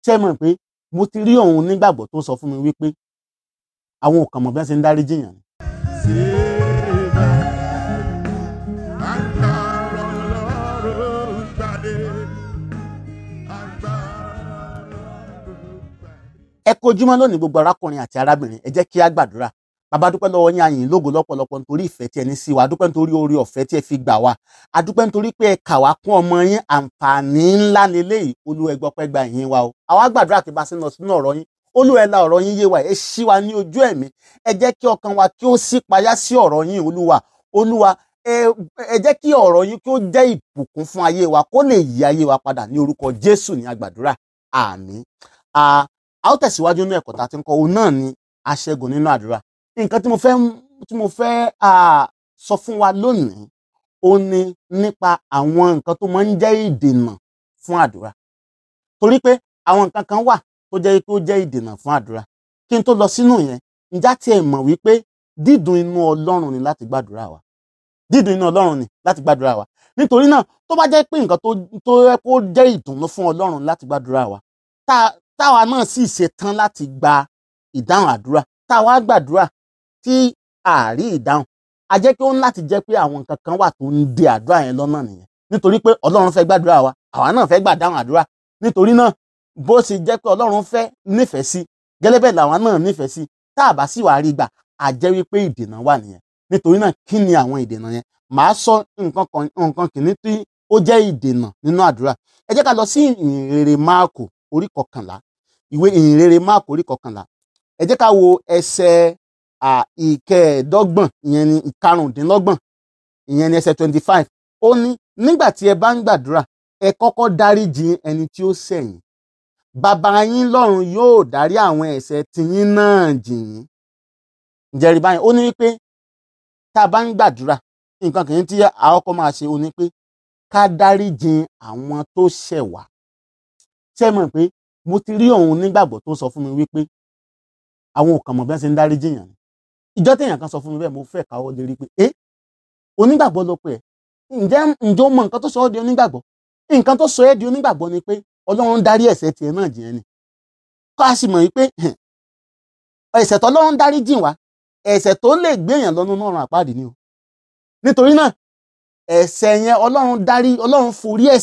ṣé mọ̀ pé mo ti rí òun nígbàgbọ́ tó sọ fún mi wípé àwọn ò kàn mọ̀ bí wọ́n ṣe ń dáríjì yàn ni. Ẹ kú ojúmọ́ lónìí gbogbo arákùnrin àti arábìnrin, ẹ jẹ́ kí á gbàdúrà. Bàbá, dúpẹ́ lọ́wọ́ yín, a yìn lógo lọ́pọ̀lọpọ̀ nítorí ìfẹ́ tí ẹ ní sí wa, dúpẹ́ nítorí oore ọ̀fẹ́ tí ẹ fi gbà wá, a dúpẹ́ nítorí pé ẹ kà wá kún ọmọ yín. Àǹfààní ńlá leléyìí, Olúwa ẹ gbọpẹ́ gba ìyìn wa o. Àwa gbàdúrà kí bá sí lọ sínú ọ̀rọ̀ yín, Olúwa ẹ la ọ̀rọ̀ yín yé wa, ẹ ṣí wa ní ojú ẹ̀mí, ẹ jẹ́ kí ọkàn wa kí ó ṣí payá sí ọ̀rọ̀ yín. Olúwa ẹ jẹ́ kí ọ̀rọ̀ yín kí ó jẹ́ ìbùkún fún ayé wa, kó lè yí ayé wa padà. Ní orúkọ Jésù ní a gbàdúrà, àmín. A ó tẹ̀síwájú nínú ẹ̀kọ́ tá a ti ń kọ́, òun náà ni aṣẹ́gun nínú àdúrà. Nǹkan tí mo fẹ́ sọ fún wa lónìí, ó ní nípa àwọn nǹkan tó máa ń jẹ́ ìdènà fún àdúrà. Torí pé àwọn nǹkan kan wà tó jẹ́ pé ó jẹ́ ìdènà fún àdúrà. Kí n tó lọ sínú yẹn, ǹjẹ́ tí ẹ mọ̀ wípé dídùn inú Ọlọ́run ni láti gbàdúrà wa. Dídùn inú Ọlọ́run ni láti gbàdúrà wa. Nítorí náà, tó bá jẹ́ pé nǹkan tó yẹ kó jẹ́ ìdùnnú fún Ọlọ́run láti gbàdúrà wa, táwa náà sì ṣetán láti gba ìdáhùn àdúrà, táwa gbàdúrà tí a rí ìdáhùn, a jẹ́ pé ó ń láti jẹ́ pé àwọn nǹkan kan wà tó ń de àdúrà yẹn lọ́nà nìyẹn. Nítorí pé Ọlọ́run fẹ́ gbàdúrà wa, àwa náà fẹ́ gbà dáhùn àdúrà. Nítorí náà, bó ṣe jẹ́ pé Ọlọ́run fẹ́ nífẹ̀ẹ́ sí, gẹ́lẹ́ bẹ́ẹ̀ làwọn náà nífẹ̀ẹ́ sí, tá a bá sì wá rí gbà, a jẹ́ wípé ìdènà wà nìyẹn. Nítorí náà, kí ni àwọn ìdènà yẹn? Màá sọ nǹkan kìíní tí ó jẹ́ ìdènà nínú àdúrà. Ẹ jẹ́ ká lọ sí ìhìnrere Máàkù orí 11. Ìwé ìhìnrere Máàkù orí 11. Ẹ jẹ́ ká wo ẹsẹ̀ ìkẹẹ̀ẹ́dọ́gbọ̀n, ìyẹn ni ìkarùndínlọ́gbọ̀n, ìyẹn ni ẹsẹ̀ 25. Ó ní, nígbà tí ẹ bá ń gbàdúrà, ẹ kọ́kọ́ dáríjì ẹni tí ó ṣẹ̀ yín. Bàbá yín lọ́run yóò dárí àwọn ẹ̀ṣẹ̀ tiyín náà jì yín. Ǹjẹ́ rí báyìí? Ó ní wípé tá a bá ń gbàdúrà, nǹkan kìíní tí a kọ́kọ́ máa ṣe, ó ní pé ká dáríjì àwọn tó ṣẹ̀ wá. Ṣé mọ̀ pé mo ti rí òun nígbàgbọ́ tó sọ fún mi wípé àwọn ò kàn mọ̀ bí wọ́n ṣe ń dáríjì yàn ni. Ìjọ́ téèyàn kan sọ fún mi bẹ́ẹ̀, mo fẹ́ káwọ́ lérí pé onígbàgbọ́ ló pé ẹ̀. Ǹjẹ́ o mọ nǹkan tó sọ ọ́ di onígbàgbọ́? Nǹkan tó sọ ẹ́ di onígbàgbọ́ ni pé Ọlọ́run dárí ẹ̀ṣẹ̀ tiẹ̀ náà jì ẹ́ ni. Ká sì mọ̀ wípé ẹ̀ṣẹ̀ tó Ọlọ́run dárí jì wá, ẹ̀ṣẹ̀ tó lè gbé èèyàn lọ́nà ọ̀run àpáàdì ni o. Nítorí náà, ẹ̀ṣẹ̀ yẹn Ọlọ́run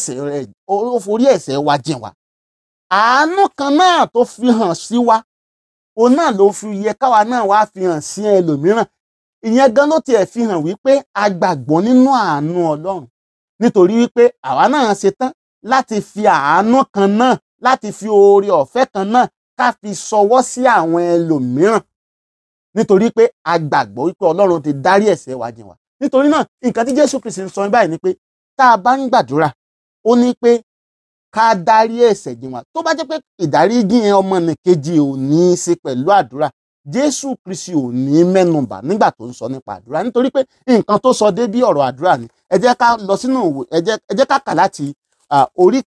forí ẹ̀ṣẹ̀ wa jì wá. Àánú kan náà tó fi hàn sí wa, òun náà ló fi yẹ káwa náà wá fi hàn sí ẹlòmíràn. Ìyẹn gan ló tiẹ̀ fi hàn wípé a gbàgbọ́ nínú àánú Ọlọ́run. Nítorí wípé àwa náà ṣetán láti fi àánú kan náà, láti fi oore ọ̀fẹ́ kan náà ká fi ṣọwọ́ sí àwọn ẹlòmíràn. Nítorí pé a gbàgbọ́ wípé Ọlọ́run ti dárí ẹ̀ṣẹ̀ wa jì wá. Nítorí náà, nǹkan tí Jésù Kristi ń sọ báyìí ni pé tá a bá ń gbàdúrà, ó ní pé ká dárí ẹ̀ṣẹ̀ jì wá. Tó bá jẹ́ pé ìdáríjì yẹn ọmọnìkejì ò ní í ṣe pẹ̀lú àdúrà, Jésù Kristi ò ní mẹ́nubà nígbà tó ń sọ nípa àdúrà. Nítorí pé nǹkan tó sọ dé bí ọ̀rọ̀ àdúrà ni. Ẹ jẹ́ ká lọ sínú òwe, ẹ jẹ́ ká kà láti orí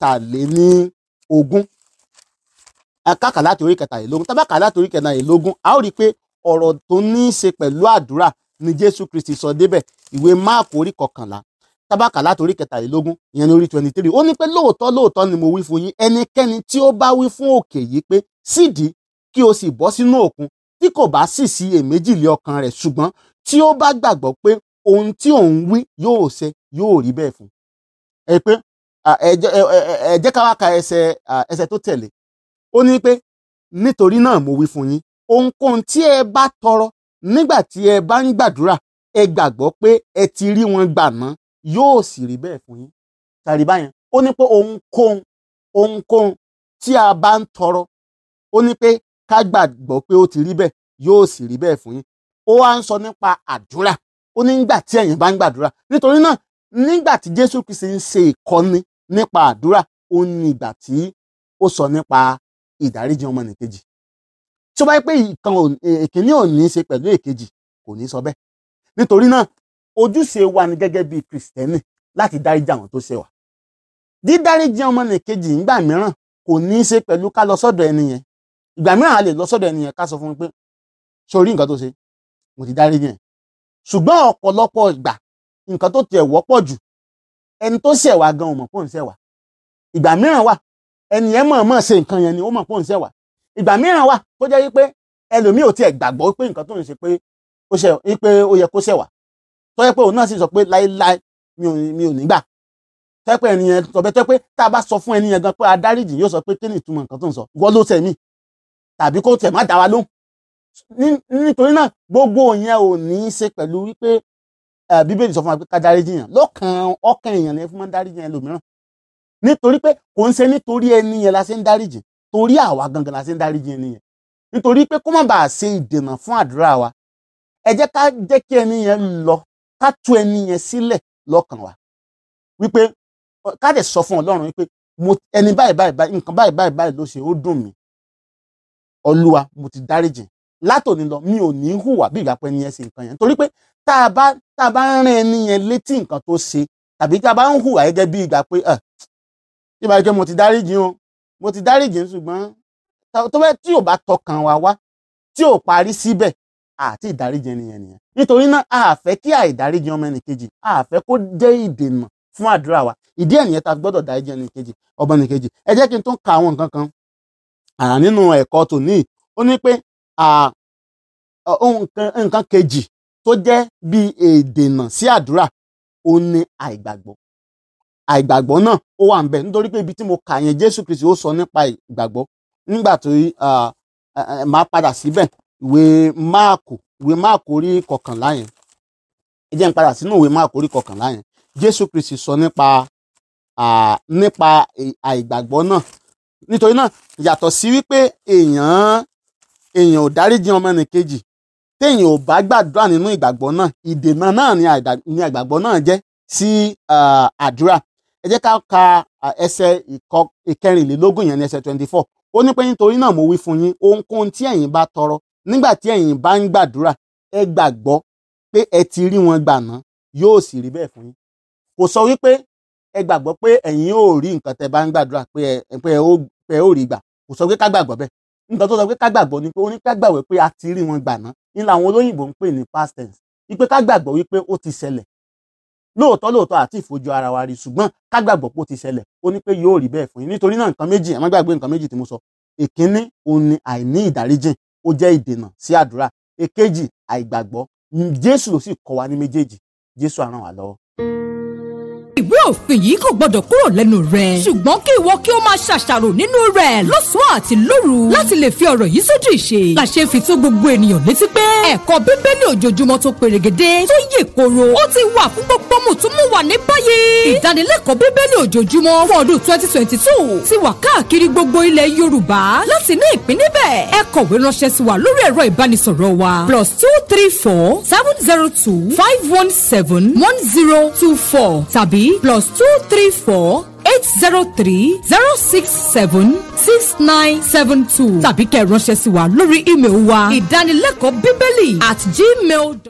23. Ká kà láti orí 23. Tá bá kà láti orí 23, a ó rí i pé ọ̀rọ̀ tó ní í ṣe pẹ̀lú àdúrà ni Jésù Kristi sọ débẹ̀. Ìwé Máàkù orí 11. Tá bá kà láti orí 23, ìyẹn ní orí 23. Ó ní pé lóòótọ́ ni mo wí fún yín, ẹnikẹ́ni tí ó bá wí fún òkè yìí pé sídìí kí o sì bọ́ sínú òkun, tí kò bá sì sí èméjì lé ọkàn rẹ̀, ṣùgbọ́n tí ó bá gbàgbọ́ pé ohun tí òun wí yóò ṣẹ, yóò rí bẹ́ẹ̀ fún. Ẹ pé ẹ jẹ́ ká wá ka ẹsẹ̀ tó tẹ̀lé. Ó ní pé nítorí náà mo wí fún yín, ohunkóhun tí ẹ bá tọrọ nígbà tí ẹ bá ń gbàdúrà, ẹ gbàgbọ́ pé ẹ ti rí wọn gbà ná, yóò sì rí bẹ́ẹ̀ fún yín. Ṣàrí báyẹn? Ó ní pé ohunkóhun tí a bá ń tọrọ, ó ní pé ká gbàgbọ́ pé ó ti rí bẹ́ẹ̀, yóò sì rí bẹ́ẹ̀ fún yín. Ó wá ń sọ nípa àdúrà. Ó ní nígbà tí ẹ̀yin bá ń gbàdúrà. Nítorí náà, nígbà tí Jésù Kristi ń ṣe ìkọ́ni nípa àdúrà, ó ní ìgbà tí ó sọ nípa ìdáríjì ọmọnìkejì. Tí ó bá yẹ pé ìkíní ò ní í ṣe pẹ̀lú èkejì, kò ní sọ bẹ́ẹ̀. Nítorí náà, ojúṣe wa ni gẹ́gẹ́ bí Kristẹni láti dáríjì àwọn tó ṣẹ̀ wá. Dídáríjì ọmọnìkejì nígbà mìíràn kò ní í ṣe pẹ̀lú ká lọ sọ́dọ̀ ẹni yẹn. Ìgbà mìíràn a lè lọ sọ́dọ̀ ẹni yẹn ká sọ fún un pé ṣé o rí nǹkan tó ṣe, mo ti dáríjì yẹn. Ṣùgbọ́n ọ̀pọ̀lọpọ̀ ìgbà nǹkan tó tiẹ̀ wọ́pọ̀ jù, ẹni tó ṣẹ̀ wá gan ò mọ̀ pé òun ṣẹ̀ wá. Ìgbà mìíràn wà, ẹni yẹn mọ̀ọ́mọ̀ ṣe nǹkan yẹn ni ó mọ̀ pé òun ṣẹ̀ wá. Ìgbà mìíràn wà tó jẹ́ wípé ẹlòmíì ò tiẹ̀ gbàgbọ́ pé nǹkan tó ń ṣe pé ó yẹ kó ṣẹ̀ wá, tó yẹ pé òun náà sì sọ pé láéláé mi ò ní gbà. Tó yẹ pé ẹni yẹn sọ bẹ́ẹ̀, tó yẹ pé tá a bá sọ fún ẹni yẹn gan pé adáríjì yóò sọ pé kí ni ìtumọ̀ nǹkan tó ń sọ, ìwọ ló ṣẹ̀ mí, tàbí kó tẹ̀ má dá wa lóhùn. Nítorí náà gbogbo yẹn ò ní í ṣe pẹ̀lú wípé Bíbélì sọ fún wa pé ká dáríjì yàn. Ọkàn èèyàn lè fún mọ́ dáríjì yẹn lòmíràn, nítorí pé kò ń ṣe nítorí ẹni yẹn la ṣe ń dáríjì, torí àwa gangan la ṣe ń dáríjì ẹni yẹn, nítorí pé kó má bàa ṣe ìdènà fún àdúrà wa. Ẹ jẹ́ ká jẹ́ kí ẹni yẹn lọ, ká tú ẹni yẹn sílẹ̀ lọ́kàn wa, wípé ká dẹ̀ sọ fún Ọlọ́run wípé ẹni báyìí nǹkan báyìí ló ṣe, ó dùn mí, Olúwa mo ti dáríjì, látòní lọ mi ò ní hùwà bí ìgbà pé ẹni yẹn ṣe nǹkan yẹn. Torí pé tá a bá ń rán ẹni yẹn létí nǹkan tó ṣe, tàbí tá a bá ń hùwà gẹ́gẹ́ bí ìgbà pé tí ìbá jẹ́ mo ti dáríjì ṣùgbọ́n tó bẹ́ẹ̀ tí ò bá tọkàn wa wá, tí ò parí síbẹ̀, àti ìdáríjì ẹni yẹn nìyẹn. Nítorí náà a fẹ́ kí àìdáríjì ọmọ ẹnìkejì, a fẹ́ kó jẹ́ ìdènà fún àdúrà wa. Ìdí ẹ̀ nìyẹn tá a gbọ́dọ̀ dáríjì ọmọ ẹnìkejì. Ẹ jẹ́ kí n tún ka àwọn nǹkan kan nínú ẹ̀kọ́ tòní. Ó ní pé nǹkan kejì tó jẹ́ bí ìdènà sí àdúrà, ó ní àìgbàgbọ́. Àìgbàgbọ́ náà ó wà ńbẹ̀, nítorí pé ibi tí mo kà yẹn Jésù Kristi ó sọ nípa ìgbàgbọ́ nígbà tó máa padà síbẹ̀. Ìwé Máàkù orí 11 yẹn, ẹ jẹ́ n padà sínú ìwé Máàkù orí 11 yẹn. Jésù Kristi sọ nípa àìgbàgbọ́ náà. Nítorí náà yàtọ̀ sí wípé èèyàn ò dáríjì ọmọ ẹnìkejì, téèyàn ò bá gbàdúrà nínú ìgbàgbọ́ náà, ìdènà náà ni àìgbàgbọ́ náà jẹ́ sí àdúrà. Ẹ jẹ́ ká ka ẹsẹ̀ ìkẹrìnlélógún yẹn ní ẹsẹ̀ 24. Ó ní pé nítorí náà mo wí fún yín, ohunkóhun tí ẹ̀yin bá tọrọ nígbà tí ẹ̀yin bá ń gbàdúrà, ẹ gbàgbọ́ pé ẹ ti rí wọn gbà ná, yóò sì rí bẹ́ẹ̀ fún yín. Kò sọ wípé ẹ gbàgbọ́ pé ẹ̀yin ò rí nǹkan tẹ́ bá ń gbàdúrà pé ẹ ó rí gbà. Kò sọ pé ká gbàgbọ́ bẹ́ẹ̀. Nǹkan tó sọ pé ká gbàgbọ́ ni pé ó ní ká gbàgbọ́ pé a ti rí wọn gbà ná. Ní làwọn olóyìnbó ń pè ní past tense. Wípé ká gbàgbọ́ wípé ó ti ṣẹlẹ̀. Lóòótọ́ àti ìfojú ara wa rí, ṣùgbọ́n ká gbàgbọ́ pé ó ti ṣẹlẹ̀. Ó ní pé yóò rí bẹ́ẹ̀ fún yín. Nítorí náà nǹkan méjì, ẹ má gbàgbé nǹkan méjì tí mo sọ. Èkíní, òun ni àìní ìdáríjìn, ó jẹ́ ìdènà sí àdúrà. Èkejì, àìgbàgbọ́. Jésù ló sì kọ́ wa ní méjèèjì. Jésù á ràn wá lọ́wọ́. Ìwé òfin yìí kò gbọdọ̀ kúrò lẹ́nu rẹ̀, ṣùgbọ́n kí ìwọ kí o máa ṣàṣàrò nínú rẹ̀ lọ́sàn-án àti lóru láti lè fi ọ̀rọ̀ yìí sójú ìṣe. La ṣe fi tó gbogbo ènìyàn létí pé ẹ̀kọ́ Bíbélì ojoojúmọ́ tó perégedé tó yè koro ó ti wà fún gbogbo mùtúmùwà ní báyìí. Ìdánilẹ́kọ̀ọ́ Bíbélì ojoojúmọ́ fún ọdún 2022 ti wà káàkiri gbogbo ilẹ̀ Yorùbá. Láti ní ìpín níbẹ̀, ẹ kọ̀wé ránṣẹ́ sí wa lórí ẹ̀rọ ìbánisọ̀rọ̀ wa +234 702 517 1024 tàbí +234 803 067 6972 tàbí kẹ́ ránṣẹ́ sí wa lórí ímeèlì wa ìdánilẹ́kọ̀ọ́ bíbélì@gmail.com.